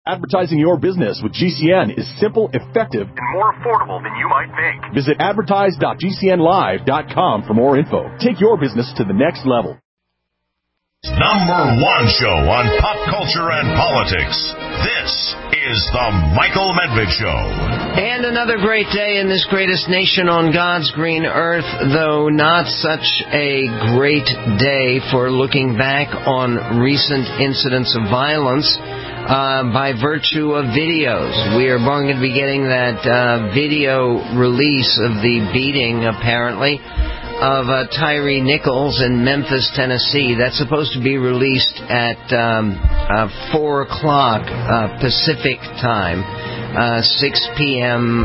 Advertising your business with GCN is simple, effective, and more affordable than you might think. Visit advertise.gcnlive.com for more info. Take your business to the next level. Number one show on pop culture and politics. This is the Michael Medved Show. And another great day in this greatest nation on God's green earth, though not such a great day for looking back on recent incidents of violence by virtue of videos. We are going to be getting that video release of the beating, apparently, of Tyre Nichols in Memphis, Tennessee. That's supposed to be released at 4 o'clock Pacific time, 6 p.m.,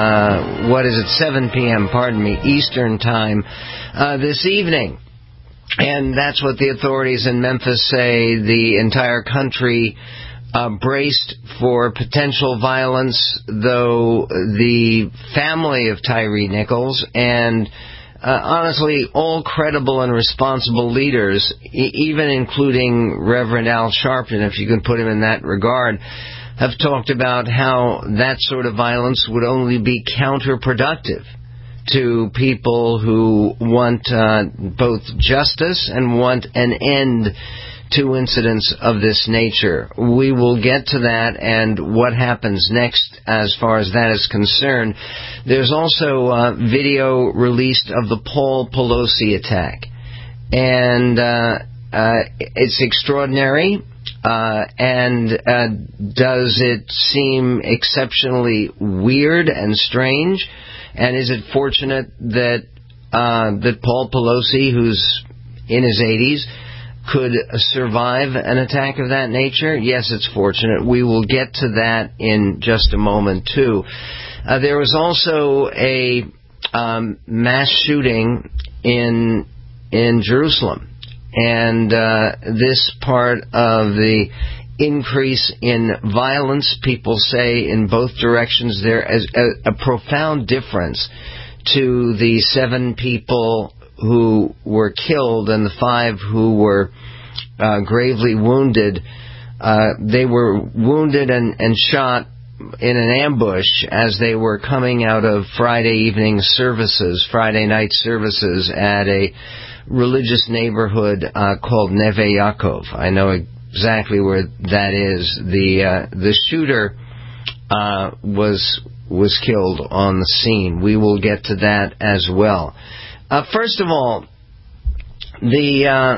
7 p.m., Eastern time this evening. And that's what the authorities in Memphis say. The entire country braced for potential violence, though the family of Tyre Nichols and honestly, all credible and responsible leaders, even including Reverend Al Sharpton, if you can put him in that regard, have talked about how that sort of violence would only be counterproductive to people who want both justice and want an end to incidents of this nature. We will get to that and what happens next as far as that is concerned. There's also video released of the Paul Pelosi attack. And it's extraordinary. And does it seem exceptionally weird and strange? And is it fortunate that Paul Pelosi, who's in his 80s, could survive an attack of that nature? Yes, it's fortunate. We will get to that in just a moment, too. There was also a mass shooting in Jerusalem. And this part of the increase in violence, people say in both directions, there is a profound difference to the 7 people who were killed and the 5 who were gravely wounded. They were wounded and shot in an ambush as they were coming out of Friday night services at a religious neighborhood called Neve Yaakov. I know exactly where that is. The shooter was killed on the scene. We will get to that as well. First of all, the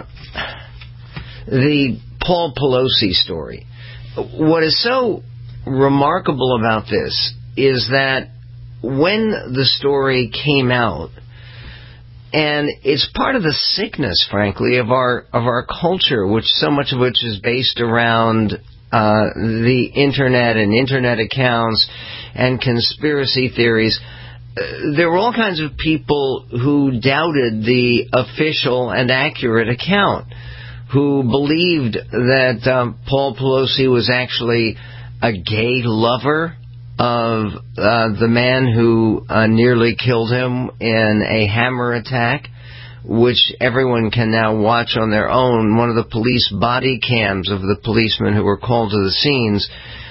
Paul Pelosi story. What is so remarkable about this is that when the story came out, and it's part of the sickness, frankly, of our culture, which so much of which is based around the internet and internet accounts and conspiracy theories. There were all kinds of people who doubted the official and accurate account, who believed that Paul Pelosi was actually a gay lover of the man who nearly killed him in a hammer attack, which everyone can now watch on their own. One of the police body cams of the policemen who were called to the scenes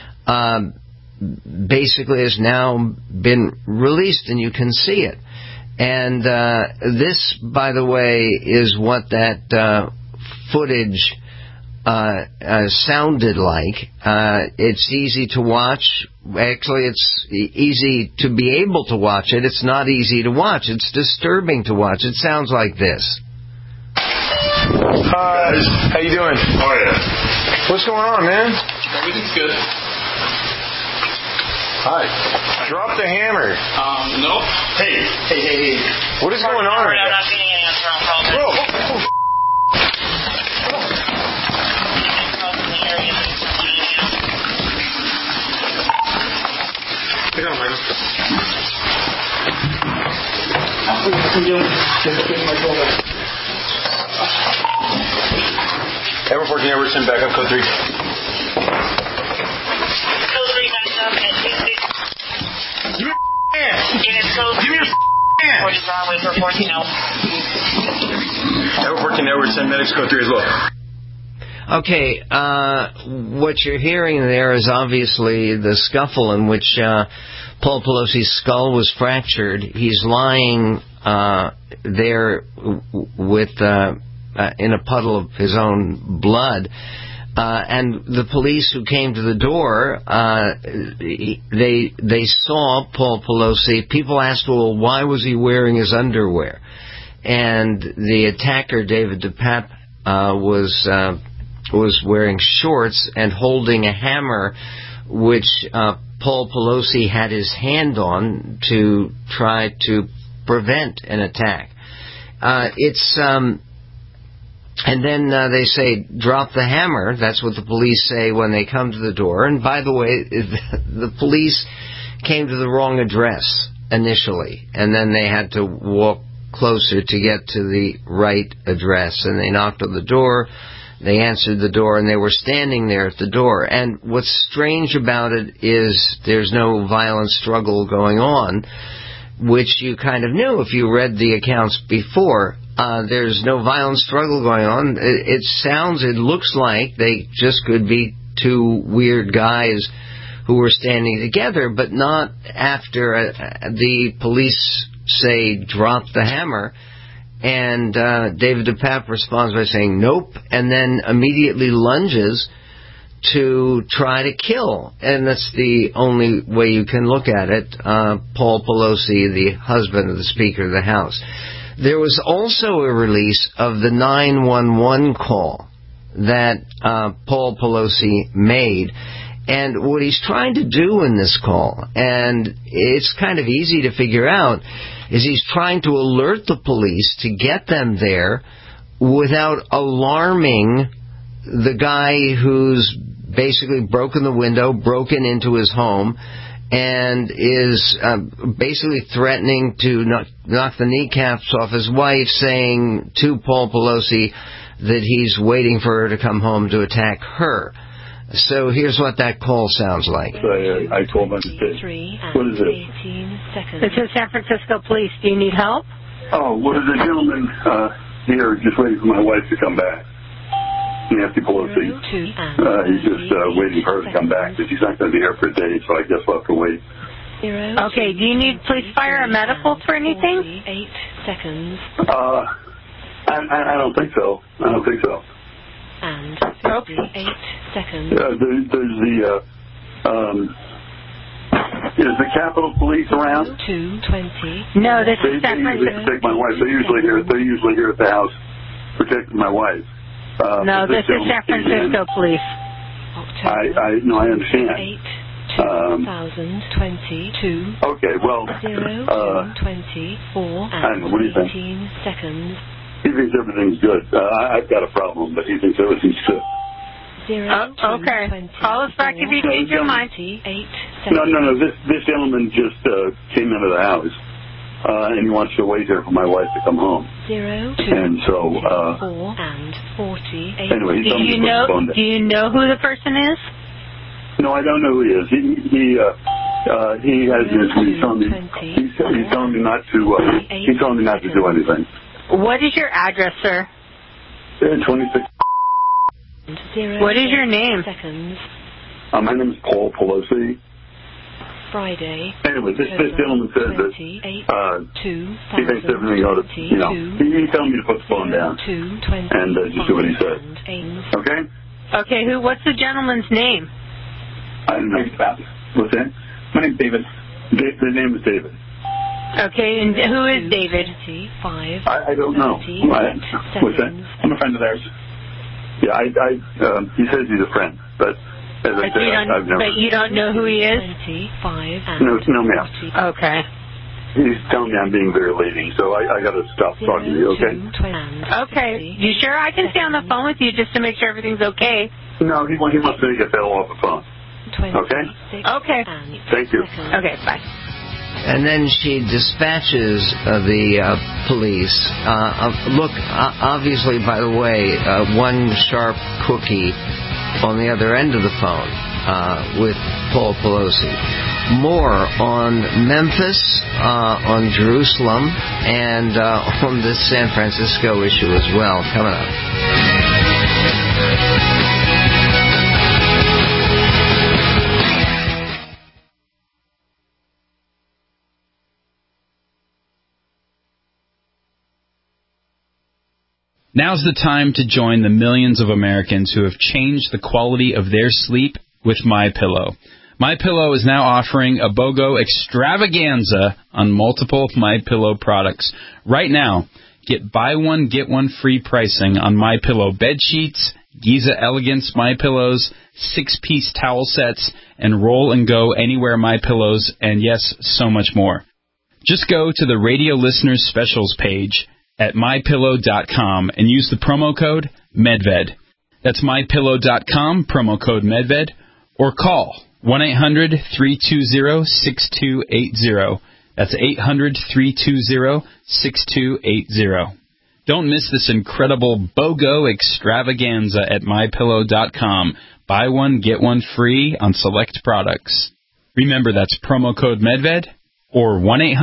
basically has now been released, and you can see it. And this, by the way, is what that footage sounded like. It's easy to watch. Actually, it's easy to be able to watch it. It's not easy to watch. It's disturbing to watch. It sounds like this. Hi, how you doing? Oh, yeah. What's going on, man? Everything's good. Hi. Drop the hammer. No. Hey. What is going on? I'm not getting any answer on calls. Bro. Hang on, Michael. Edward 14, Edward 10, back up, code 3. Code 3, back up at 2-6. Give me your hand! Unit code 3. Give me your hand! 40 Broadway for 14 out. Edward 14, Edward 10, medics, code 3 as well. Okay, what you're hearing there is obviously the scuffle in which Paul Pelosi's skull was fractured. He's lying there with in a puddle of his own blood. And the police who came to the door, they saw Paul Pelosi. People asked, well, why was he wearing his underwear? And the attacker, David DePape, was wearing shorts and holding a hammer, which Paul Pelosi had his hand on to try to prevent an attack. And then they say, drop the hammer. That's what the police say when they come to the door. And by the way, the police came to the wrong address initially, and then they had to walk closer to get to the right address. And they knocked on the door. They answered the door, and they were standing there at the door. And what's strange about it is there's no violent struggle going on, which you kind of knew if you read the accounts before. There's no violent struggle going on. It looks like they just could be two weird guys who were standing together, but not after the police say, drop the hammer. And David DePape responds by saying, nope, and then immediately lunges to try to kill. And that's the only way you can look at it. Paul Pelosi, the husband of the Speaker of the House. There was also a release of the 911 call that Paul Pelosi made. And what he's trying to do in this call, and it's kind of easy to figure out, is he's trying to alert the police to get them there without alarming the guy who's basically broken the window, broken into his home, and is basically threatening to knock the kneecaps off his wife, saying to Paul Pelosi that he's waiting for her to come home to attack her. So here's what that call sounds like. I told him, what is it? This is San Francisco Police. Do you need help? Oh, well, there's a gentleman here just waiting for my wife to come back. Nancy Pelosi. He's just waiting for her to come back. But she's not going to be here for a day, so I guess we'll have to wait. Okay, do you need police, fire, or medical for anything? 8 seconds. I don't think so. And 58 seconds. There's is the Capitol Police around? 2:20. No, this is They usually protect my wife. They're usually here at the house protecting my wife. No, this is San Francisco Police. I understand. 8,022. Okay, well, 0:24 and what do you think? 18 seconds. He thinks everything's good. I've got a problem, but he thinks everything's good. Okay. Call us back if you change your mind. 8 No. seconds. This gentleman just came into the house, and he wants to wait here for my wife to come home. 0, 2, And so, 4 and 48. anyway, he told me to put the phone down. Do you know who the person is? No, I don't know who he is. He has this. He's telling me not to. He's telling me not to do anything. What is your address, sir? 26. What is your name? Seconds. My name is Paul Pelosi. Friday. Anyway, this gentleman says that he thinks everything ought to, he's telling me to put the phone down and just do what he says. Okay? Okay, what's the gentleman's name? I don't know. What's that? My name's David. The name is David. Okay, and who is David? I don't know. What's that? I'm a friend of theirs. Yeah, he says he's a friend, but as I said, I've never. But you don't know who he is? No, ma'am. Okay. He's telling me I'm being very leading, so I got to stop talking to you, okay? Okay. You sure I can stay on the phone with you just to make sure everything's okay? No, he wants me to get that off the phone. Okay? Okay. Thank you. Okay, bye. And then she dispatches the police. Look, obviously, by the way, one sharp cookie on the other end of the phone with Paul Pelosi. More on Memphis, on Jerusalem, and on this San Francisco issue as well, coming up. Now's the time to join the millions of Americans who have changed the quality of their sleep with MyPillow. MyPillow is now offering a BOGO extravaganza on multiple MyPillow products. Right now, get buy one, get one free pricing on MyPillow bed sheets, Giza Elegance MyPillows, 6-piece towel sets, and Roll and Go Anywhere MyPillows, and yes, so much more. Just go to the Radio Listeners Specials page at MyPillow.com and use the promo code MEDVED. That's MyPillow.com, promo code MEDVED, or call 1-800-320-6280. That's 800-320-6280. Don't miss this incredible BOGO extravaganza at MyPillow.com. Buy one, get one free on select products. Remember, that's promo code MEDVED or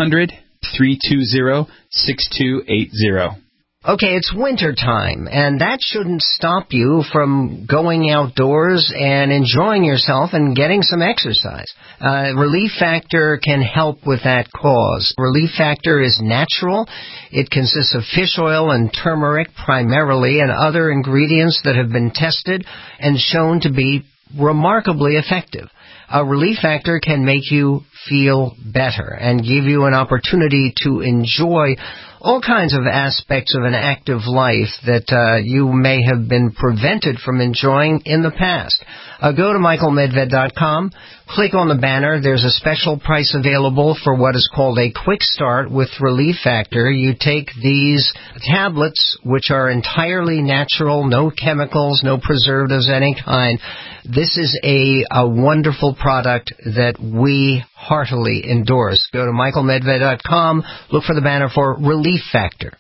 1-800-320-6280. Okay, it's winter time, and that shouldn't stop you from going outdoors and enjoying yourself and getting some exercise. Relief Factor can help with that cause. Relief Factor is natural. It consists of fish oil and turmeric primarily, and other ingredients that have been tested and shown to be remarkably effective. Relief Factor can make you feel better and give you an opportunity to enjoy all kinds of aspects of an active life that you may have been prevented from enjoying in the past. Go to michaelmedved.com, click on the banner. There's a special price available for what is called a quick start with Relief Factor. You take these tablets, which are entirely natural, no chemicals, no preservatives of any kind. This is a wonderful product that we heartily endorse. Go to michaelmedved.com, look for the banner for Relief Factor.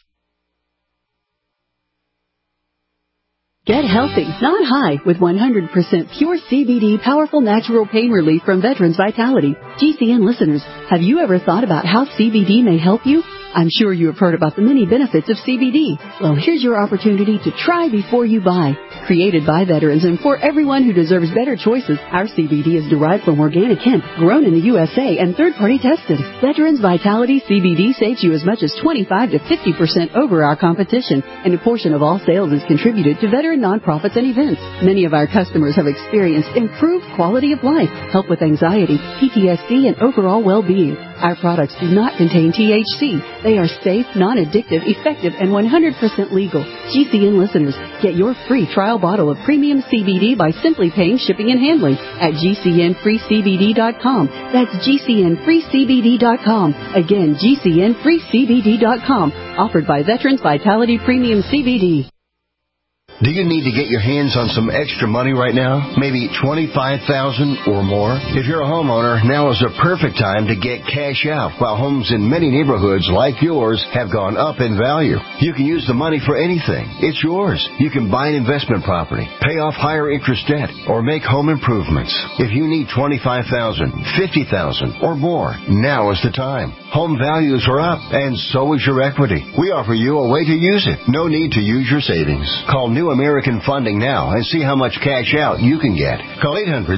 Get healthy, not high, with 100% pure CBD powerful natural pain relief from Veterans Vitality. GCN listeners, have you ever thought about how CBD may help you? I'm sure you have heard about the many benefits of CBD. Well, here's your opportunity to try before you buy. Created by veterans and for everyone who deserves better choices, our CBD is derived from organic hemp, grown in the USA, and third-party tested. Veterans Vitality CBD saves you as much as 25 to 50% over our competition, and a portion of all sales is contributed to veteran nonprofits and events. Many of our customers have experienced improved quality of life, help with anxiety, PTSD, and overall well-being. Our products do not contain THC. They are safe, non-addictive, effective, and 100% legal. GCN listeners, get your free trial bottle of premium CBD by simply paying shipping and handling at GCNFreeCBD.com. That's GCNFreeCBD.com. Again, GCNFreeCBD.com. Offered by Veterans Vitality Premium CBD. Do you need to get your hands on some extra money right now? Maybe $25,000 or more? If you're a homeowner, now is the perfect time to get cash out while homes in many neighborhoods like yours have gone up in value. You can use the money for anything. It's yours. You can buy an investment property, pay off higher interest debt, or make home improvements. If you need $25,000, $50,000 or more, now is the time. Home values are up, and so is your equity. We offer you a way to use it. No need to use your savings. Call New American Funding now and see how much cash out you can get. Call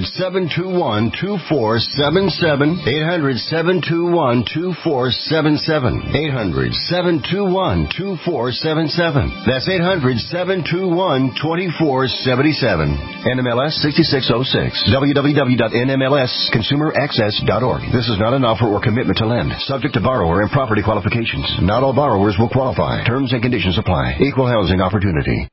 800-721-2477. 800-721-2477. 800-721-2477. That's 800-721-2477. NMLS 6606. www.nmlsconsumeraccess.org. This is not an offer or commitment to lend. Subject to borrower and property qualifications. Not all borrowers will qualify. Terms and conditions apply. Equal housing opportunity.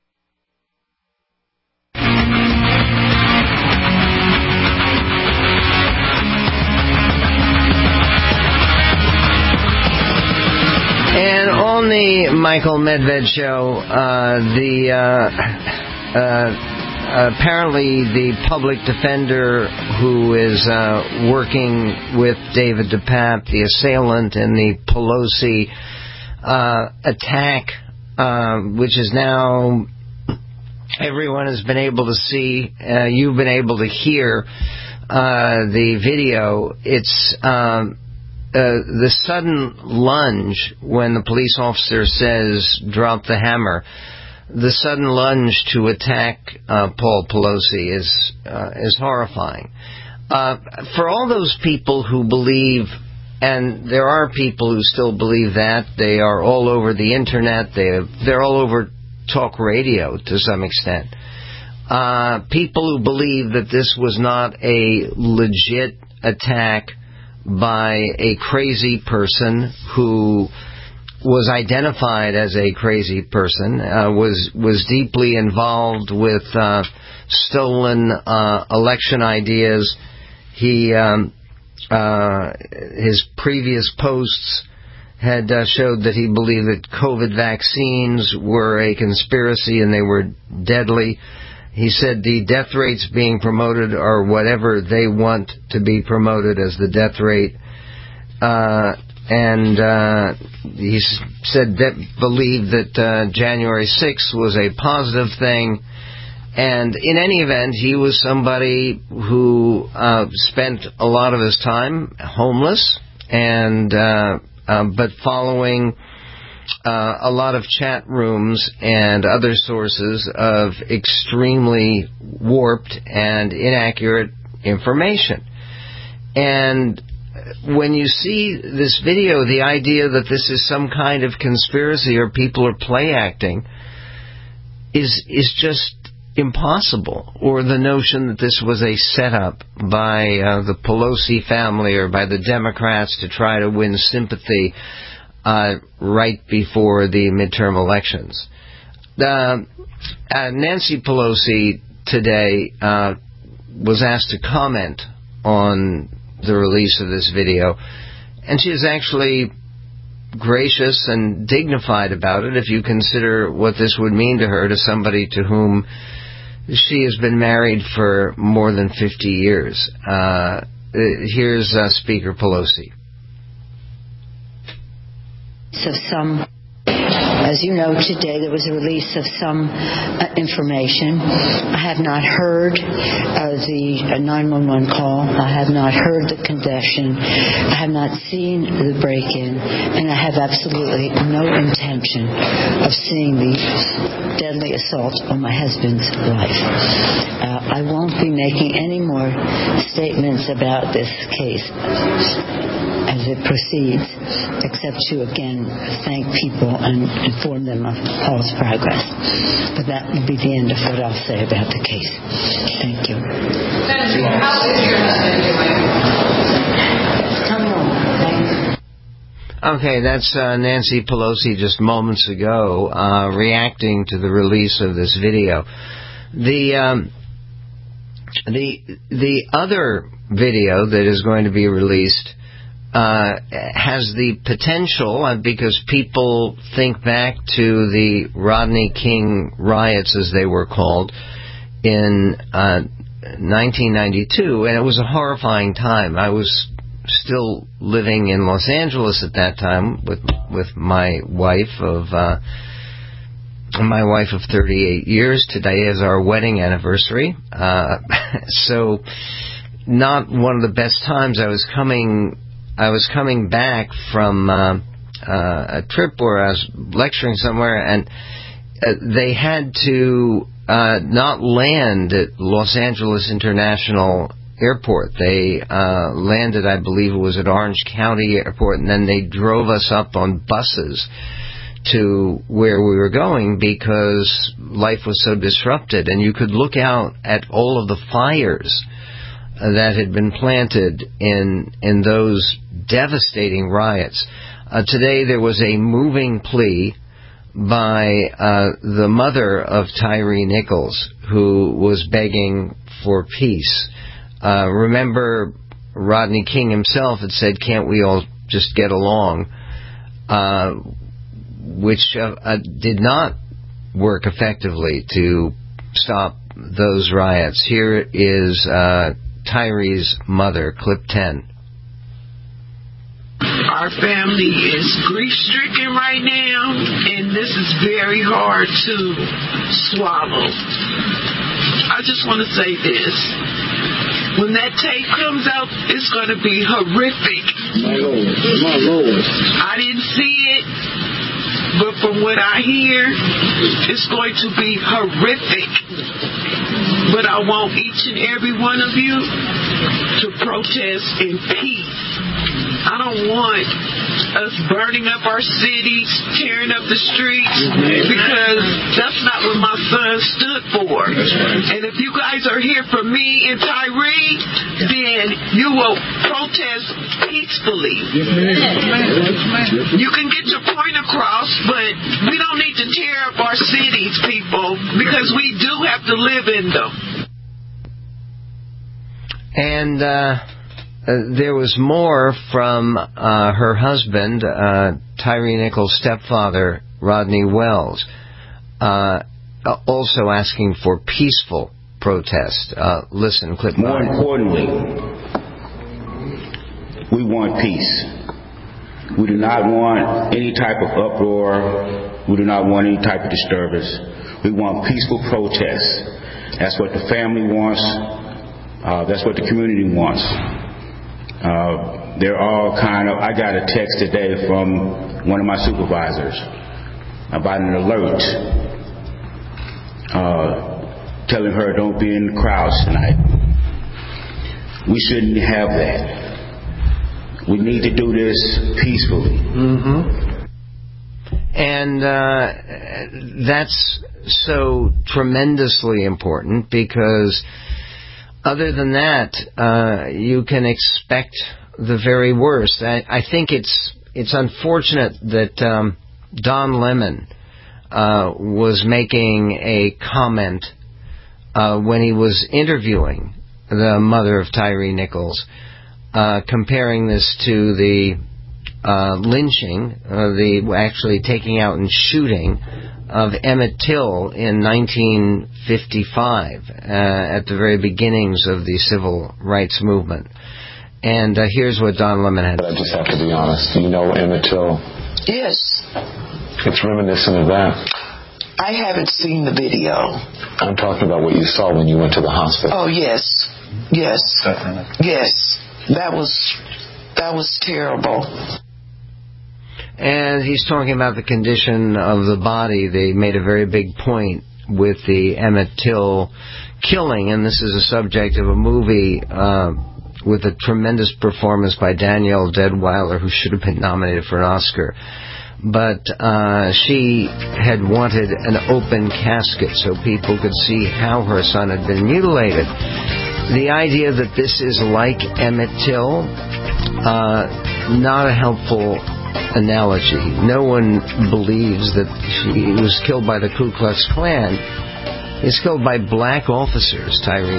And on the Michael Medved Show, apparently the public defender who is working with David DePape, the assailant in the Pelosi attack, which is now everyone has been able to see, you've been able to hear the video. It's the sudden lunge when the police officer says, drop the hammer. The sudden lunge to attack Paul Pelosi is horrifying. For all those people who believe, and there are people who still believe that, they are all over the internet, they're all over talk radio to some extent. People who believe that this was not a legit attack by a crazy person who was identified as a crazy person, was deeply involved with stolen election ideas. His previous posts had showed that he believed that COVID vaccines were a conspiracy and they were deadly. He said the death rates being promoted are whatever they want to be promoted as the death rate. And he said that believed that January 6th was a positive thing. And in any event, he was somebody who spent a lot of his time homeless, and but following a lot of chat rooms and other sources of extremely warped and inaccurate information. And when you see this video, the idea that this is some kind of conspiracy or people are play acting is just impossible. Or the notion that this was a setup by the Pelosi family or by the Democrats to try to win sympathy right before the midterm elections. Nancy Pelosi today was asked to comment on the release of this video, and she is actually gracious and dignified about it if you consider what this would mean to her, to somebody to whom she has been married for more than 50 years. Here's Speaker Pelosi. So as you know, today there was a release of some information. I have not heard the 911 call. I have not heard the confession. I have not seen the break-in, and I have absolutely no intention of seeing the deadly assault on my husband's life. I won't be making any more statements about this case as it proceeds, except to again thank people and inform them of Paul's progress. But that will be the end of what I'll say about the case. Thank you. How is your husband doing? Okay, that's Nancy Pelosi just moments ago reacting to the release of this video. The other video that is going to be released has the potential, because people think back to the Rodney King riots, as they were called, in 1992, and it was a horrifying time. I was still living in Los Angeles at that time with my wife of 38 years. Today is our wedding anniversary, so not one of the best times. I was coming back from a trip where I was lecturing somewhere, and they had to not land at Los Angeles International Airport. They landed, I believe it was at Orange County Airport, and then they drove us up on buses to where we were going because life was so disrupted. And you could look out at all of the fires that had been planted in those devastating riots. Today there was a moving plea by the mother of Tyree Nichols, who was begging for peace. Remember, Rodney King himself had said, "Can't we all just get along?" Which did not work effectively to stop those riots. Here is Tyree's mother, clip 10. Our family is grief-stricken right now, and this is very hard to swallow. I just want to say this. When that tape comes out, it's going to be horrific. My Lord. I didn't see it, but from what I hear, it's going to be horrific. But I want each and every one of you to protest in peace. I don't want us burning up our cities, tearing up the streets, because that's not what my son stood for. And if you guys are here for me and Tyree, then you will protest peacefully. You can get your point across, but we don't need to tear up our cities, people, because we do have to live in them. And there was more from her husband, Tyree Nichols' stepfather, Rodney Wells, also asking for peaceful protest. Listen, clip 9. More importantly, we want peace. We do not want any type of uproar. We do not want any type of disturbance. We want peaceful protest. That's what the family wants. That's what the community wants. They're all I got a text today from one of my supervisors about an alert telling her don't be in the crowds tonight. We shouldn't have that. We need to do this peacefully. And that's so tremendously important, because other than that, you can expect the very worst. I think it's unfortunate that Don Lemon was making a comment when he was interviewing the mother of Tyree Nichols, comparing this to the lynching, the actually taking out and shooting of Emmett Till in 1955, at the very beginnings of the civil rights movement. And here's what Don Lemon had. But I just have to be honest. You know Emmett Till? Yes. It's reminiscent of that. I haven't seen the video. I'm talking about what you saw when you went to the hospital. Oh, yes. Yes. Definitely. Yes. That was terrible. And he's talking about the condition of the body. They made a very big point with the Emmett Till killing, and this is a subject of a movie with a tremendous performance by Danielle Deadwyler, who should have been nominated for an Oscar. But she had wanted an open casket so people could see how her son had been mutilated. The idea that this is like Emmett Till, not a helpful analogy. No one believes that he was killed by the Ku Klux Klan. He was killed by black officers, Tyree.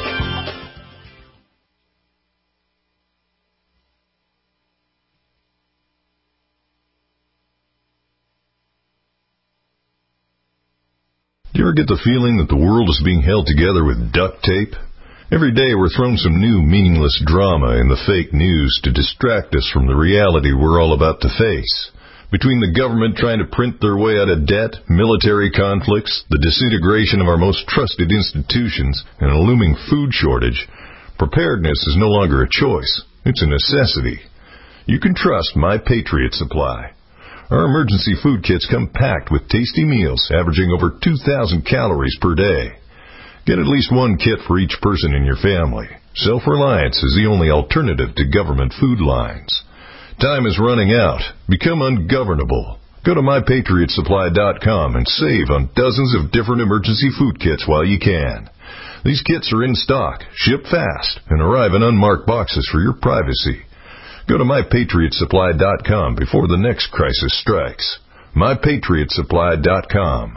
Do you ever get the feeling that the world is being held together with duct tape? Every day we're thrown some new meaningless drama in the fake news to distract us from the reality we're all about to face. Between the government trying to print their way out of debt, military conflicts, the disintegration of our most trusted institutions, and a looming food shortage, preparedness is no longer a choice. It's a necessity. You can trust My Patriot Supply. Our emergency food kits come packed with tasty meals averaging over 2,000 calories per day. Get at least one kit for each person in your family. Self-reliance is the only alternative to government food lines. Time is running out. Become ungovernable. Go to MyPatriotSupply.com and save on dozens of different emergency food kits while you can. These kits are in stock, ship fast, and arrive in unmarked boxes for your privacy. Go to MyPatriotSupply.com before the next crisis strikes. MyPatriotSupply.com.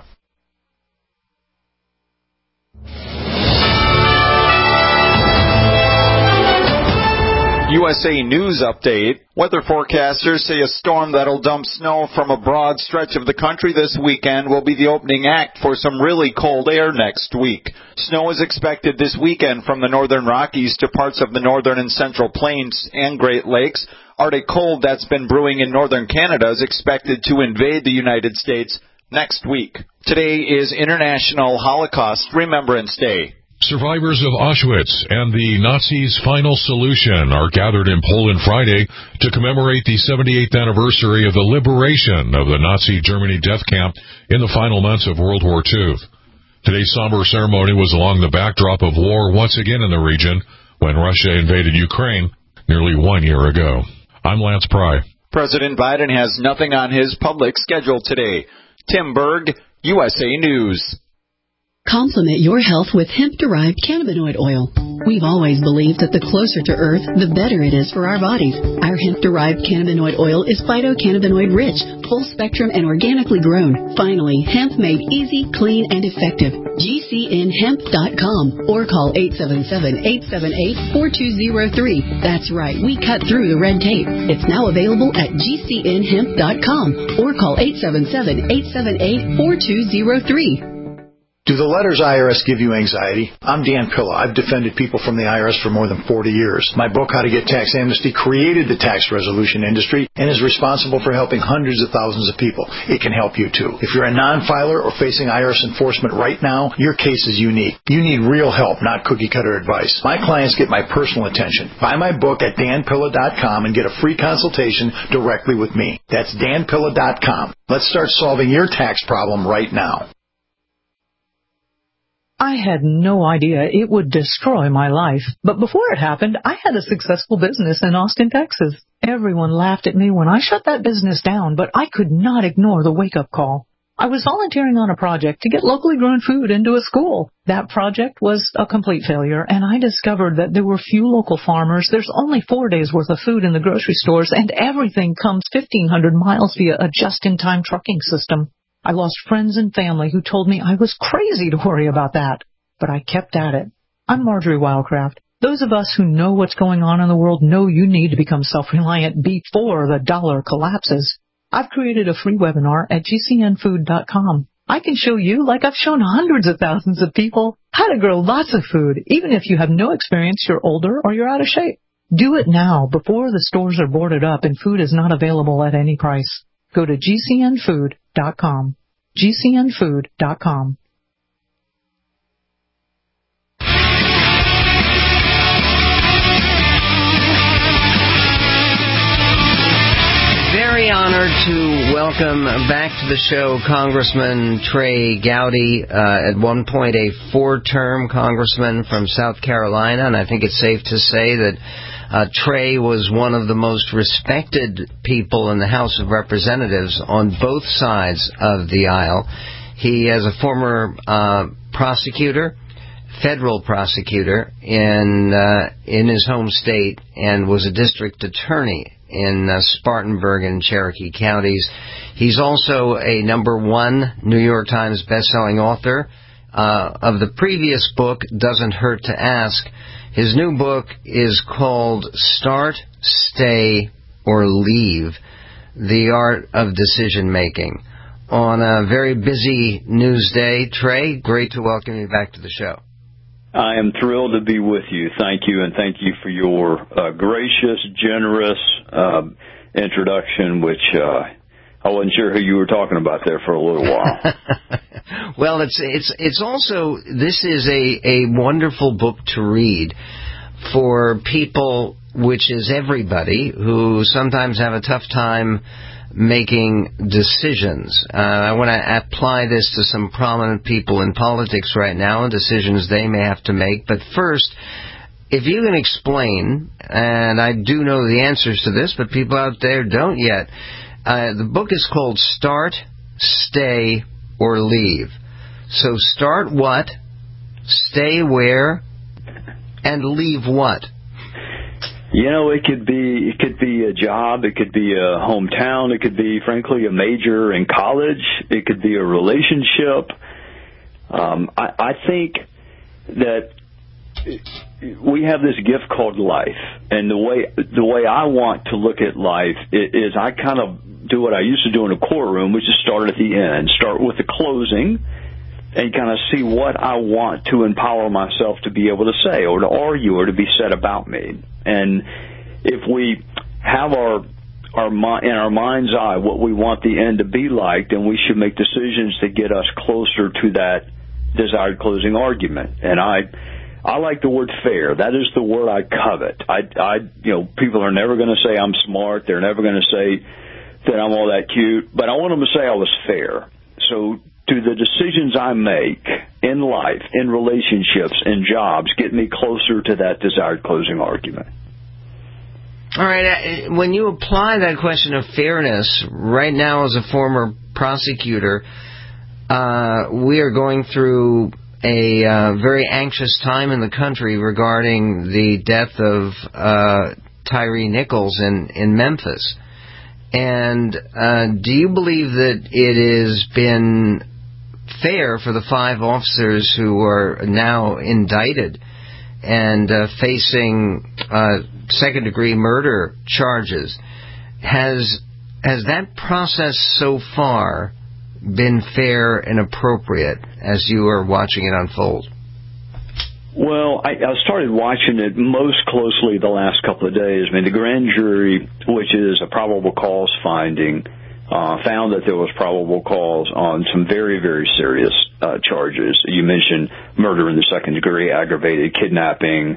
USA News Update. Weather forecasters say a storm that'll dump snow from a broad stretch of the country this weekend will be the opening act for some really cold air next week. Snow is expected this weekend from the northern Rockies to parts of the northern and central plains and Great Lakes. Arctic cold that's been brewing in northern Canada is expected to invade the United States next week. Today is International Holocaust Remembrance Day. Survivors of Auschwitz and the Nazis' final solution are gathered in Poland Friday to commemorate the 78th anniversary of the liberation of the Nazi Germany death camp in the final months of World War II. Today's somber ceremony was along the backdrop of war once again in the region when Russia invaded Ukraine nearly 1 year ago. I'm Lance Pry. President Biden has nothing on his public schedule today. Tim Berg, USA News. Complement your health with hemp-derived cannabinoid oil. We've always believed that the closer to Earth, the better it is for our bodies. Our hemp-derived cannabinoid oil is phytocannabinoid-rich, full-spectrum, and organically grown. Finally, hemp made easy, clean, and effective. GCNhemp.com or call 877-878-4203. That's right, we cut through the red tape. It's now available at GCNhemp.com or call 877-878-4203. Do the letters IRS give you anxiety? I'm Dan Pilla. I've defended people from the IRS for more than 40 years. My book, How to Get Tax Amnesty, created the tax resolution industry and is responsible for helping hundreds of thousands of people. It can help you, too. If you're a non-filer or facing IRS enforcement right now, your case is unique. You need real help, not cookie-cutter advice. My clients get my personal attention. Buy my book at danpilla.com and get a free consultation directly with me. That's danpilla.com. Let's start solving your tax problem right now. I had no idea it would destroy my life. But before it happened, I had a successful business in Austin, Texas. Everyone laughed at me when I shut that business down, but I could not ignore the wake-up call. I was volunteering on a project to get locally grown food into a school. That project was a complete failure, and I discovered that there were few local farmers. There's only 4 days' worth of food in the grocery stores, and everything comes 1,500 miles via a just-in-time trucking system. I lost friends and family who told me I was crazy to worry about that. But I kept at it. I'm Marjorie Wildcraft. Those of us who know what's going on in the world know you need to become self-reliant before the dollar collapses. I've created a free webinar at GCNfood.com. I can show you, like I've shown hundreds of thousands of people, how to grow lots of food, even if you have no experience, you're older, or you're out of shape. Do it now, before the stores are boarded up and food is not available at any price. Go to GCNfood.com. GCNfood.com. Very honored to welcome back to the show Congressman Trey Gowdy, at one point a four-term congressman from South Carolina, and I think it's safe to say that Trey was one of the most respected people in the House of Representatives on both sides of the aisle. He, as a former prosecutor, federal prosecutor in his home state, and was a district attorney in Spartanburg and Cherokee counties. He's also a #1 New York Times bestselling author of the previous book, Doesn't Hurt to Ask. His new book is called Start, Stay, or Leave, The Art of Decision Making. On a very busy news day, Trey, great to welcome you back to the show. I am thrilled to be with you. Thank you, and thank you for your gracious, generous introduction, which I wasn't sure who you were talking about there for a little while. Well, it's also, this is a wonderful book to read for people, which is everybody, who sometimes have a tough time making decisions. I want to apply this to some prominent people in politics right now and decisions they may have to make. But first, if you can explain, and I do know the answers to this, but people out there don't yet, the book is called Start, Stay, or Leave. So start what, stay where, and leave what? You know, it could be a job, it could be a hometown, it could be, frankly, a major in college, it could be a relationship. I think that we have this gift called life, and the way I want to look at life is I kind of do what I used to do in a courtroom, which is start at the end, start with the closing, and kind of see what I want to empower myself to be able to say or to argue or to be said about me. And if we have in our mind's eye what we want the end to be like, then we should make decisions to get us closer to that desired closing argument. And I like the word fair. That is the word I covet. People are never going to say I'm smart. They're never going to say that I'm all that cute. But I want them to say I was fair. So do the decisions I make in life, in relationships, in jobs, get me closer to that desired closing argument? All right. When you apply that question of fairness, right now as a former prosecutor, we are going through a very anxious time in the country regarding the death of Tyree Nichols in Memphis. And do you believe that it has been fair for the 5 officers who are now indicted and facing second-degree murder charges? Has that process so far been fair and appropriate as you are watching it unfold? Well, I started watching it most closely the last couple of days. I mean, the grand jury, which is a probable cause finding, found that there was probable cause on some very, very serious charges. You mentioned murder in the second degree, aggravated kidnapping.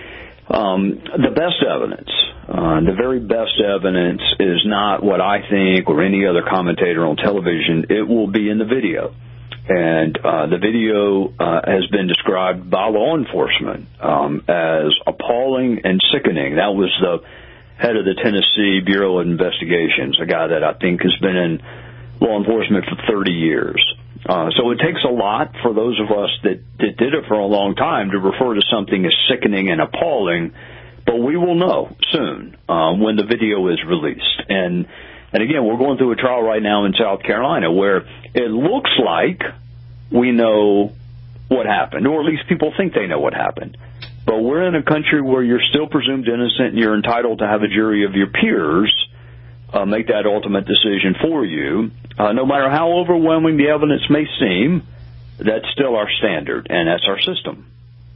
The best evidence, the very best evidence is not what I think or any other commentator on television. It will be in the video. And the video has been described by law enforcement as appalling and sickening. That was the head of the Tennessee Bureau of Investigations, a guy that I think has been in law enforcement for 30 years. So it takes a lot for those of us that did it for a long time to refer to something as sickening and appalling, but we will know soon when the video is released. And again, we're going through a trial right now in South Carolina where it looks like we know what happened, or at least people think they know what happened. But we're in a country where you're still presumed innocent and you're entitled to have a jury of your peers make that ultimate decision for you. No matter how overwhelming the evidence may seem, that's still our standard, and that's our system.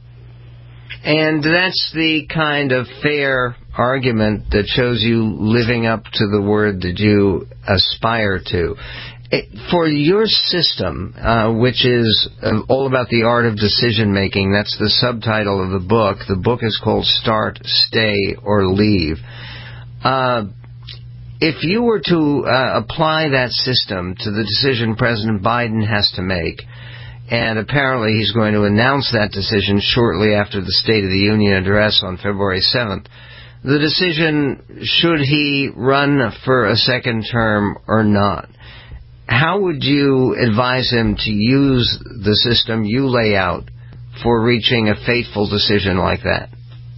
And that's the kind of fair argument that shows you living up to the word that you aspire to. For your system, which is all about the art of decision-making, that's the subtitle of the book. The book is called Start, Stay, or Leave. If you were to apply that system to the decision President Biden has to make, and apparently he's going to announce that decision shortly after the State of the Union address on February 7th, the decision, should he run for a second term or not? How would you advise him to use the system you lay out for reaching a fateful decision like that?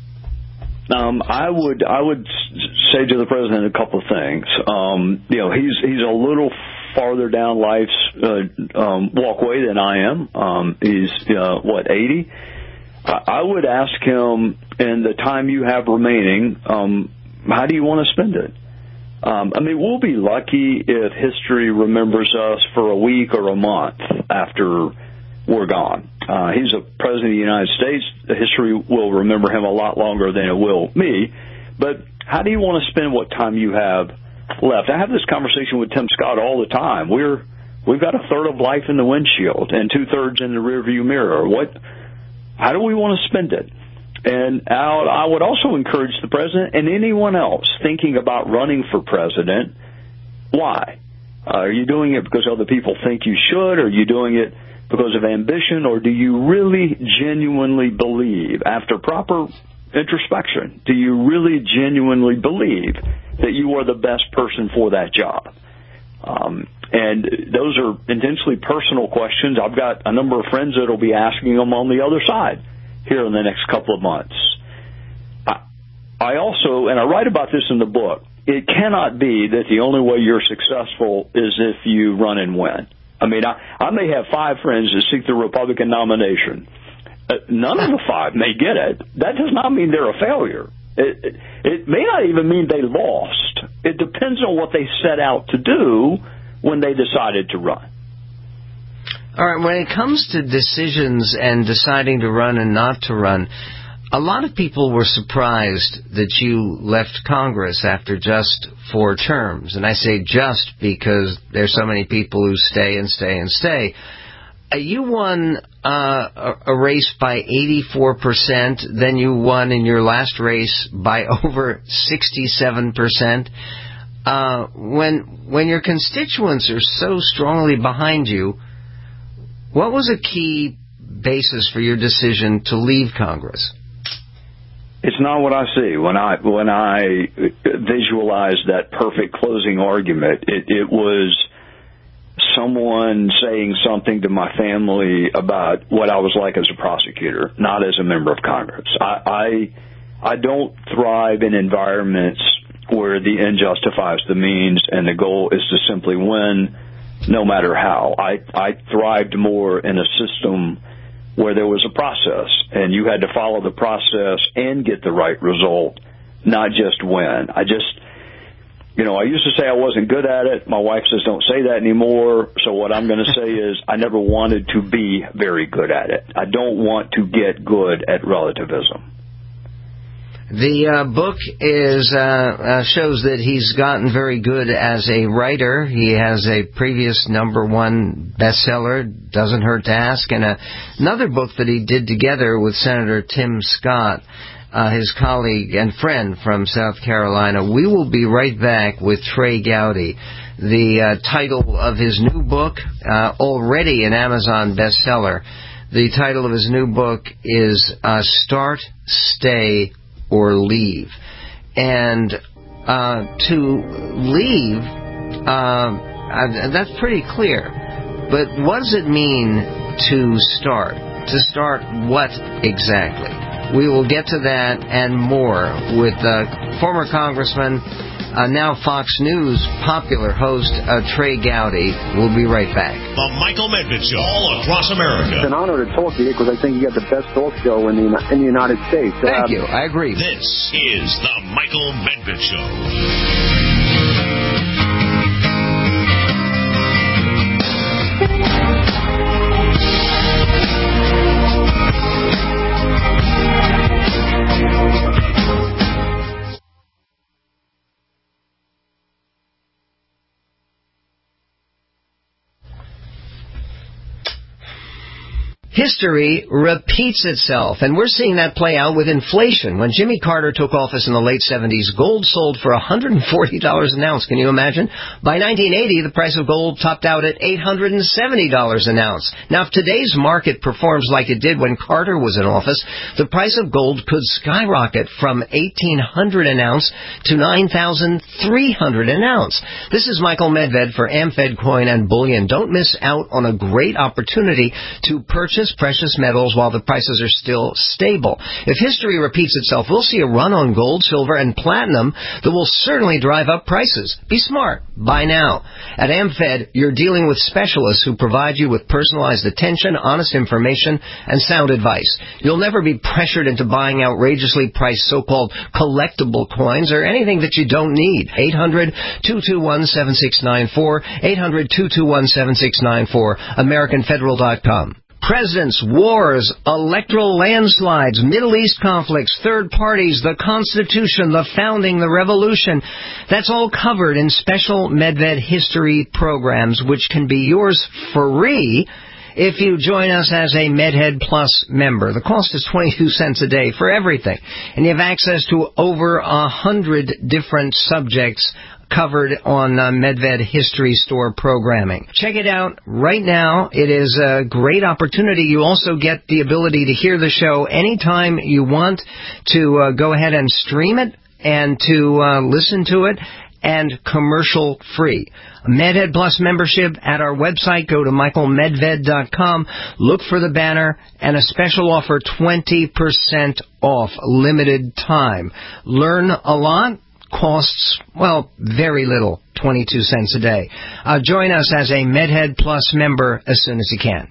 I would say to the president a couple of things. He's a little farther down life's walkway than I am. He's 80. I would ask him, in the time you have remaining, how do you want to spend it? We'll be lucky if history remembers us for a week or a month after we're gone. He's a president of the United States. History will remember him a lot longer than it will me. But how do you want to spend what time you have left? I have this conversation with Tim Scott all the time. We've got a third of life in the windshield and 2/3 in the rearview mirror. How do we want to spend it? And I would also encourage the president and anyone else thinking about running for president, why? Are you doing it because other people think you should? Are you doing it because of ambition? Or do you really genuinely believe, after proper introspection, do you really genuinely believe that you are the best person for that job? And those are intensely personal questions. I've got a number of friends that will be asking them on the other side here in the next couple of months. I also, and I write about this in the book, it cannot be that the only way you're successful is if you run and win. I may have 5 friends that seek the Republican nomination. None of the 5 may get it. That does not mean they're a failure. It may not even mean they lost. It depends on what they set out to do when they decided to run. All right, when it comes to decisions and deciding to run and not to run, a lot of people were surprised that you left Congress after just 4 terms. And I say just because there's so many people who stay and stay and stay. You won a race by 84%, then you won in your last race by over 67%. When your constituents are so strongly behind you, what was a key basis for your decision to leave Congress? It's not what I see. When I visualize that perfect closing argument, it was someone saying something to my family about what I was like as a prosecutor, not as a member of Congress. I don't thrive in environments where the end justifies the means and the goal is to simply win no matter how. I thrived more in a system where there was a process, and you had to follow the process and get the right result, not just win. I used to say I wasn't good at it. My wife says don't say that anymore. So what I'm going to say is I never wanted to be very good at it. I don't want to get good at relativism. The book shows that he's gotten very good as a writer. He has a previous #1 bestseller, Doesn't Hurt to Ask, and another book that he did together with Senator Tim Scott, his colleague and friend from South Carolina. We will be right back with Trey Gowdy. The title of his new book, already an Amazon bestseller, the title of his new book is Start, Stay, or Leave. And to leave, that's pretty clear. But what does it mean to start? To start what exactly? We will get to that and more with former Congressman, now Fox News popular host, Trey Gowdy. We'll be right back. The Michael Medved Show, all across America. It's an honor to talk to you because I think you got the best talk show in the United States. Thank you. I agree. This is the Michael Medved Show. History repeats itself, and we're seeing that play out with inflation. When Jimmy Carter took office in the late 70s, gold sold for $140 an ounce. Can you imagine? By 1980, the price of gold topped out at $870 an ounce. Now, if today's market performs like it did when Carter was in office, the price of gold could skyrocket from $1,800 an ounce to $9,300 an ounce. This is Michael Medved for AmFed Coin and Bullion. Don't miss out on a great opportunity to purchase precious metals while the prices are still stable. If history repeats itself, we'll see a run on gold, silver, and platinum that will certainly drive up prices. Be smart. Buy now. At AmFed, you're dealing with specialists who provide you with personalized attention, honest information, and sound advice. You'll never be pressured into buying outrageously priced so-called collectible coins or anything that you don't need. 800-221-7694, 800-221-7694, AmericanFederal.com. Presidents, wars, electoral landslides, Middle East conflicts, third parties, the Constitution, the founding, the revolution. That's all covered in special Medved history programs, which can be yours free if you join us as a MedHead Plus member. The cost is 22 cents a day for everything, and you have access to over 100 different subjects covered on Medved History Store programming. Check it out right now. It is a great opportunity. You also get the ability to hear the show anytime you want, to go ahead and stream it and to listen to it, and commercial free. MedHead Plus membership at our website. Go to michaelmedved.com. Look for the banner and a special offer, 20% off, limited time. Learn a lot. Costs, well, very little, 22 cents a day. Join us as a MedHead Plus member as soon as you can.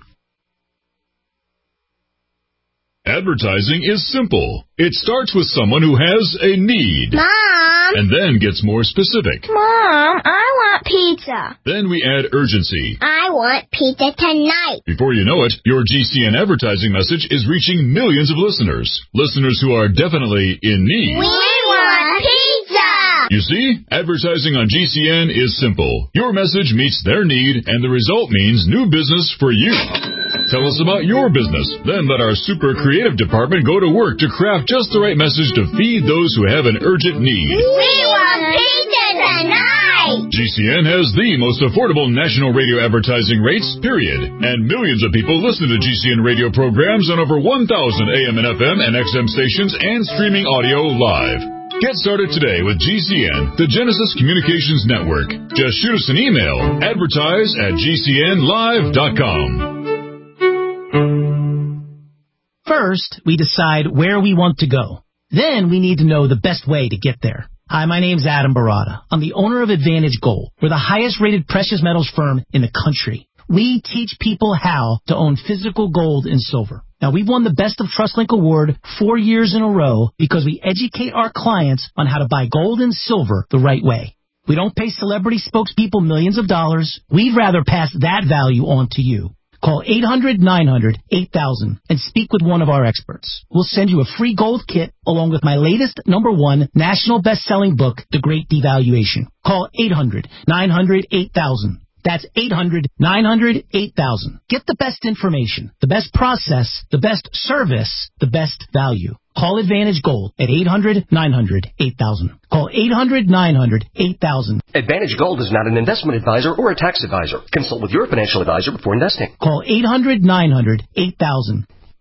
Advertising is simple. It starts with someone who has a need. Mom! And then gets more specific. Mom, I want pizza. Then we add urgency. I want pizza tonight. Before you know it, your GCN advertising message is reaching millions of listeners. Listeners who are definitely in need. We want pizza! You see, advertising on GCN is simple. Your message meets their need, and the result means new business for you. Tell us about your business. Then let our super creative department go to work to craft just the right message to feed those who have an urgent need. We want pizza tonight. GCN has the most affordable national radio advertising rates, period. And millions of people listen to GCN radio programs on over 1,000 AM and FM and XM stations and streaming audio live. Get started today with GCN, the Genesis Communications Network. Just shoot us an email, advertise@gcnlive.com. First, we decide where we want to go. Then we need to know the best way to get there. Hi, my name's Adam Barada. I'm the owner of Advantage Gold. We're the highest-rated precious metals firm in the country. We teach people how to own physical gold and silver. Now, we've won the Best of TrustLink Award 4 years in a row because we educate our clients on how to buy gold and silver the right way. We don't pay celebrity spokespeople millions of dollars. We'd rather pass that value on to you. Call 800-900-8000 and speak with one of our experts. We'll send you a free gold kit along with my latest #1 national best-selling book, The Great Devaluation. Call 800-900-8000. That's 800-900-8000. Get the best information, the best process, the best service, the best value. Call Advantage Gold at 800-900-8000. Call 800-900-8000. Advantage Gold is not an investment advisor or a tax advisor. Consult with your financial advisor before investing. Call 800-900-8000.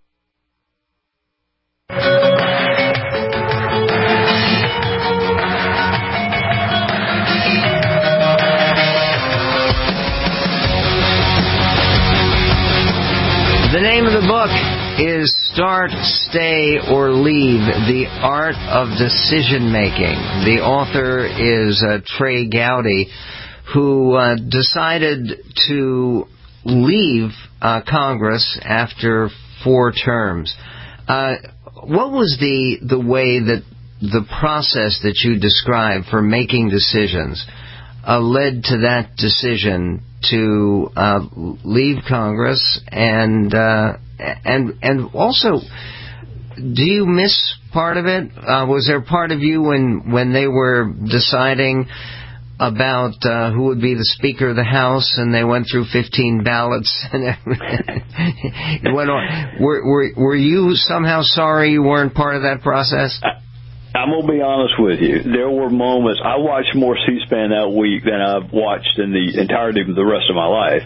The name of the book is Start, Stay, or Leave, The Art of Decision Making. The author is Trey Gowdy, who decided to leave Congress after 4 terms. What was the way that the process that you described for making decisions led to that decision to leave Congress, and also, do you miss part of it? Was there part of you when they were deciding about who would be the Speaker of the House, and they went through 15 ballots and it went on? Were you somehow sorry you weren't part of that process? I'm going to be honest with you. There were moments. I watched more C-SPAN that week than I've watched in the entirety of the rest of my life.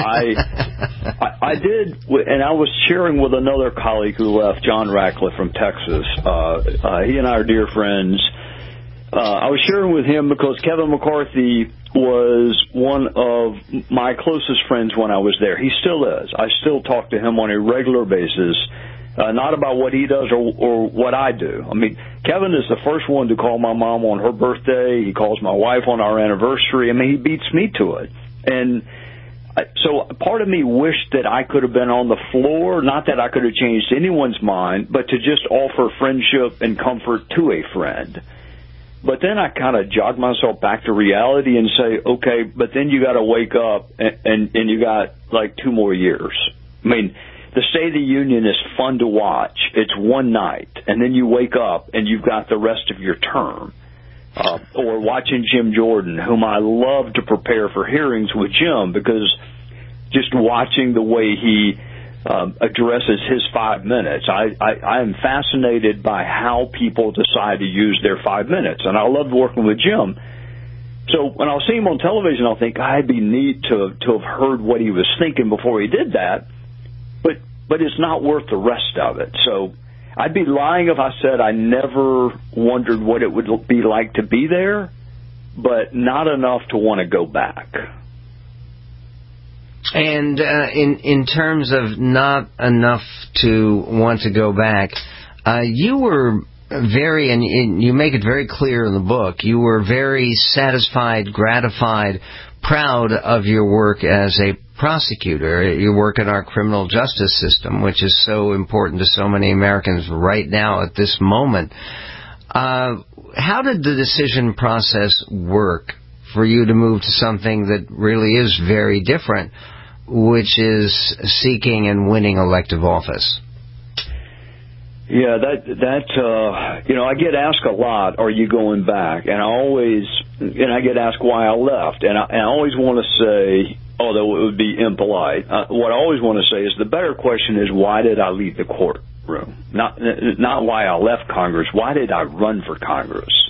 I did, and I was sharing with another colleague who left, John Ratcliffe from Texas. He and I are dear friends. I was sharing with him because Kevin McCarthy was one of my closest friends when I was there. He still is. I still talk to him on a regular basis. Not about what he does or what I do. I mean, Kevin is the first one to call my mom on her birthday. He calls my wife on our anniversary. I mean, he beats me to it. And so part of me wished that I could have been on the floor, not that I could have changed anyone's mind, but to just offer friendship and comfort to a friend. But then I kind of jogged myself back to reality and say, okay, but then you got to wake up and you got like 2 more years. I mean, the State of the Union is fun to watch. It's one night, and then you wake up and you've got the rest of your term. Or watching Jim Jordan, whom I love to prepare for hearings with Jim, because just watching the way he addresses his 5 minutes, I am fascinated by how people decide to use their 5 minutes, and I loved working with Jim. So when I'll see him on television, I'll think, I'd be neat to have heard what he was thinking before he did that. But it's not worth the rest of it. So I'd be lying if I said I never wondered what it would be like to be there, but not enough to want to go back. And in terms of not enough to want to go back, you were very, and you make it very clear in the book, you were very satisfied, gratified, proud of your work as a prosecutor. You work in our criminal justice system, which is so important to so many Americans right now at this moment. How did the decision process work for you to move to something that really is very different, which is seeking and winning elective office? Yeah, I get asked a lot, are you going back? And I get asked why I left. And I always want to say, although it would be impolite, what I always want to say is the better question is, why did I leave the courtroom? Not why I left Congress. Why did I run for Congress?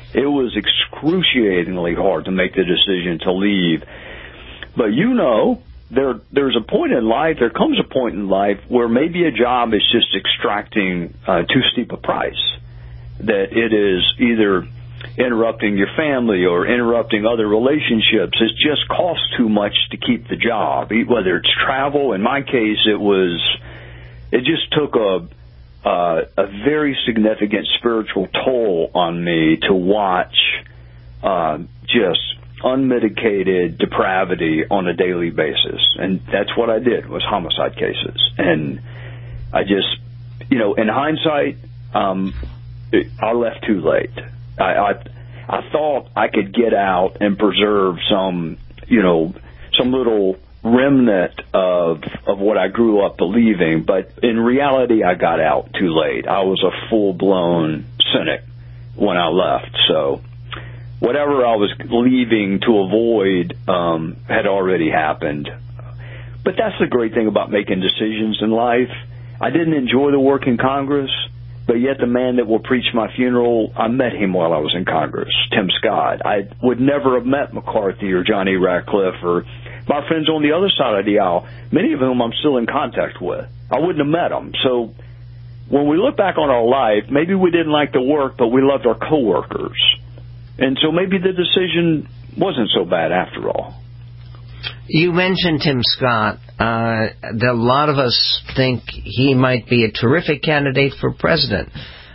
It was excruciatingly hard to make the decision to leave. But there's a point in life, there comes a point in life where maybe a job is just extracting too steep a price. That it is either interrupting your family or interrupting other relationships. It just costs too much to keep the job, whether it's travel. In my case, it just took a very significant spiritual toll on me to watch just unmitigated depravity on a daily basis. And that's what I did, was homicide cases. And I just, in hindsight, I left too late. I thought I could get out and preserve some little remnant of what I grew up believing, but in reality, I got out too late. I was a full-blown cynic when I left. So whatever I was leaving to avoid had already happened. But that's the great thing about making decisions in life. I didn't enjoy the work in Congress, but yet the man that will preach my funeral, I met him while I was in Congress, Tim Scott. I would never have met McCarthy or Johnny Ratcliffe or my friends on the other side of the aisle, many of whom I'm still in contact with. I wouldn't have met them. So when we look back on our life, maybe we didn't like the work, but we loved our coworkers. And so maybe the decision wasn't so bad after all. You mentioned Tim Scott. A lot of us think he might be a terrific candidate for president.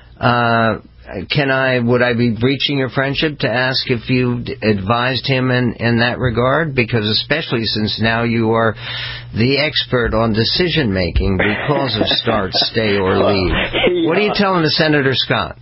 Would I be breaching your friendship to ask if you advised him in that regard? Because especially since now you are the expert on decision making because of start, stay, or leave. What are you telling to Senator Scott?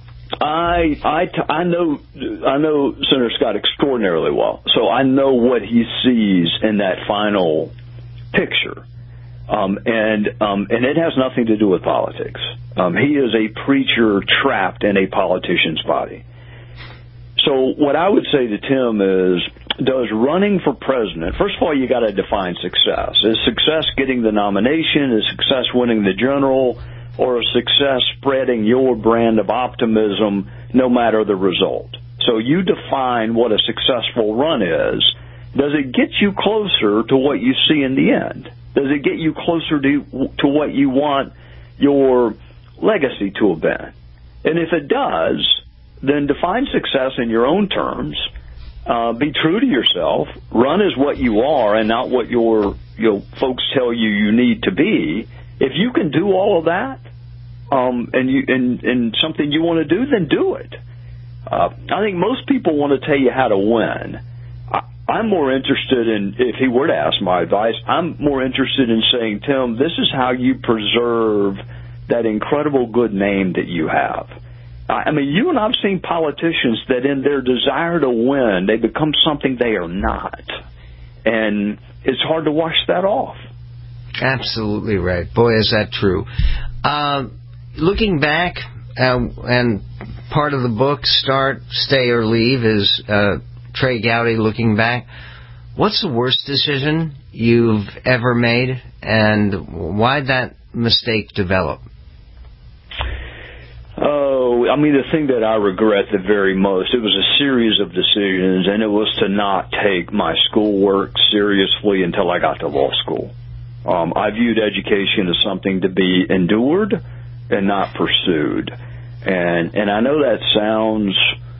I know Senator Scott extraordinarily well, so I know what he sees in that final picture, and it has nothing to do with politics. He is a preacher trapped in a politician's body. So what I would say to Tim is, does running for president, first of all, you got to define success. Is success getting the nomination? Is success winning the general? Or a success spreading your brand of optimism no matter the result? So you define what a successful run is. Does it get you closer to what you see in the end? Does it get you closer to what you want your legacy to have been? And if it does, then define success in your own terms. Be true to yourself. Run as what you are and not what your folks tell you need to be. If you can do all of that, and something you want to do, then do it. I think most people want to tell you how to win. I'm more interested in, if he were to ask my advice, I'm more interested in saying, Tim, this is how you preserve that incredible good name that you have. I mean, you and I've seen politicians that in their desire to win, they become something they are not. And it's hard to wash that off. Absolutely right. Boy, is that true. Looking back, and part of the book, Start, Stay, or Leave, is Trey Gowdy looking back. What's the worst decision you've ever made, and why'd that mistake develop? Oh, I mean, the thing that I regret the very most, it was a series of decisions, and it was to not take my schoolwork seriously until I got to law school. I viewed education as something to be endured and not pursued. And I know that sounds,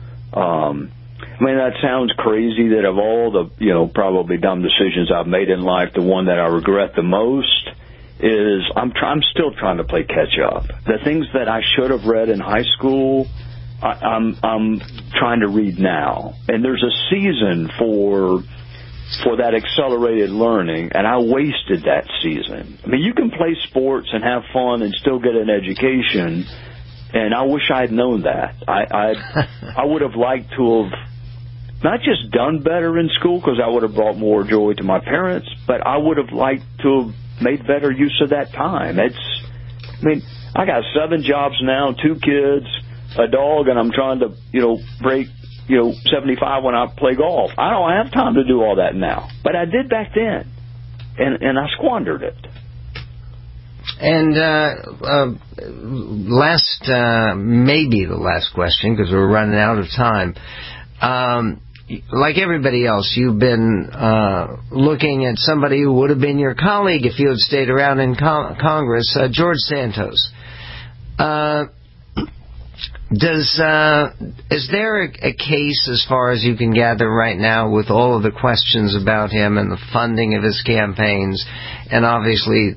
that sounds crazy, that of all the, probably dumb decisions I've made in life, the one that I regret the most is I'm still trying to play catch up. The things that I should have read in high school, I'm trying to read now. And there's a season for that accelerated learning, and I wasted that season. I mean, you can play sports and have fun and still get an education, and I wish I had known that. I would have liked to have not just done better in school, because I would have brought more joy to my parents, but I would have liked to have made better use of that time. I got 7 jobs now, 2 kids, a dog, and I'm trying to, break 75 when I play golf. I don't have time to do all that now. But I did back then. And I squandered it. And maybe the last question, because we're running out of time. Like everybody else, you've been looking at somebody who would have been your colleague if you had stayed around in Congress, George Santos. Is there a case, as far as you can gather right now, with all of the questions about him and the funding of his campaigns, and obviously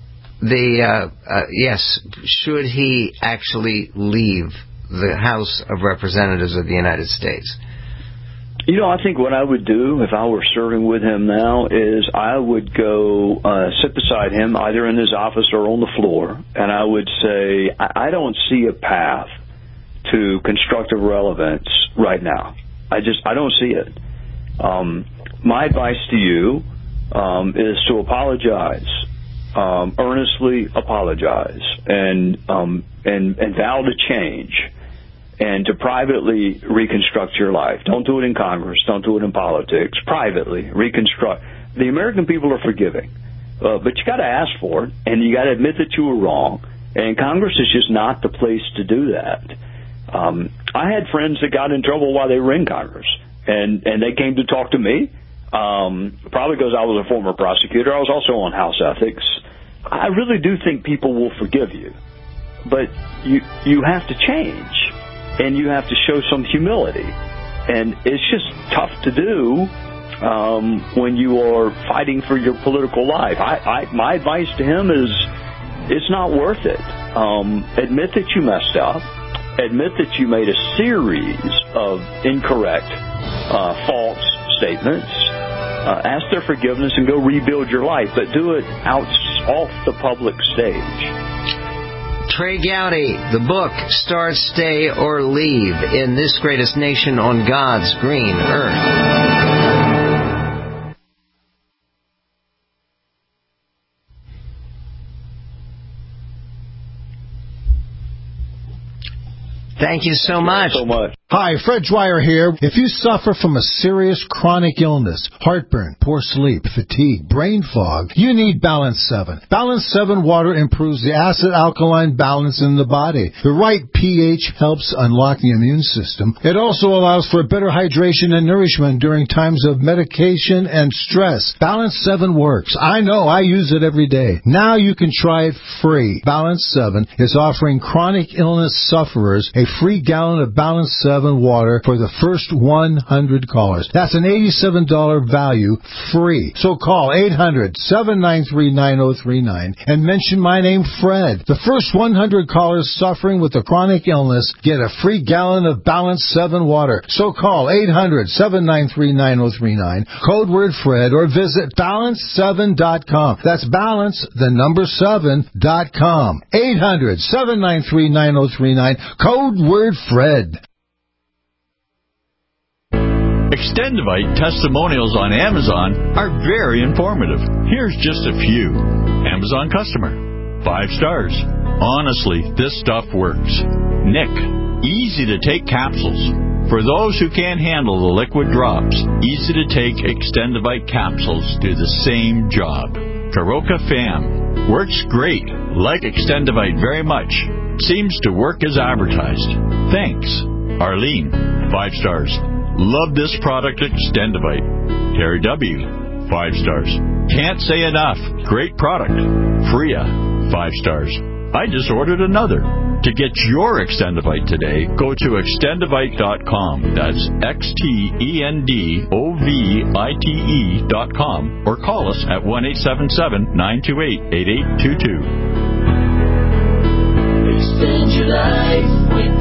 should he actually leave the House of Representatives of the United States? I think what I would do if I were serving with him now is I would go sit beside him either in his office or on the floor, and I would say, I don't see a path to constructive relevance right now. I don't see it. My advice to you is to apologize, earnestly apologize, and vow to change, and to privately reconstruct your life. Don't do it in Congress. Don't do it in politics. Privately reconstruct. The American people are forgiving, but you got to ask for it, and you got to admit that you were wrong. And Congress is just not the place to do that. I had friends that got in trouble while they were in Congress, and they came to talk to me, probably because I was a former prosecutor. I was also on House Ethics. I really do think people will forgive you, but you have to change, and you have to show some humility, and it's just tough to do when you are fighting for your political life. My advice to him is it's not worth it. Admit that you messed up. Admit that you made a series of incorrect, false statements. Ask their forgiveness and go rebuild your life, but do it off the public stage. Trey Gowdy, the book, Start, Stay, or Leave in This Greatest Nation on God's Green Earth. Thank you so much. Hi, Fred Dwyer here. If you suffer from a serious chronic illness, heartburn, poor sleep, fatigue, brain fog, you need Balance 7. Balance 7 water improves the acid-alkaline balance in the body. The right pH helps unlock the immune system. It also allows for better hydration and nourishment during times of medication and stress. Balance 7 works. I know, I use it every day. Now you can try it free. Balance 7 is offering chronic illness sufferers a free gallon of Balance 7 water for the first 100 callers. That's an $87 value, free. So call 800-793-9039 and mention my name, Fred. The first 100 callers suffering with a chronic illness get a free gallon of Balance 7 water. So call 800-793-9039, code word Fred, or visit balance7.com. That's balance, the number 7.com. 800-793-9039, code word Fred. Extendivite testimonials on Amazon are very informative. Here's just a few. Amazon customer. 5 stars. Honestly, this stuff works. Nick. Easy to take capsules. For those who can't handle the liquid drops, easy to take Extendivite capsules do the same job. Karoka Fam. Works great. Like Extendivite very much. Seems to work as advertised. Thanks. Arlene. 5 stars. Love this product, Extendivite. Terry W. 5 stars. Can't say enough. Great product. Freya. 5 stars. I just ordered another. To get your Extendivite today, go to Extendivite.com. That's XTENDOVITE.com, or call us at 1-877-928-8822. Extend your life with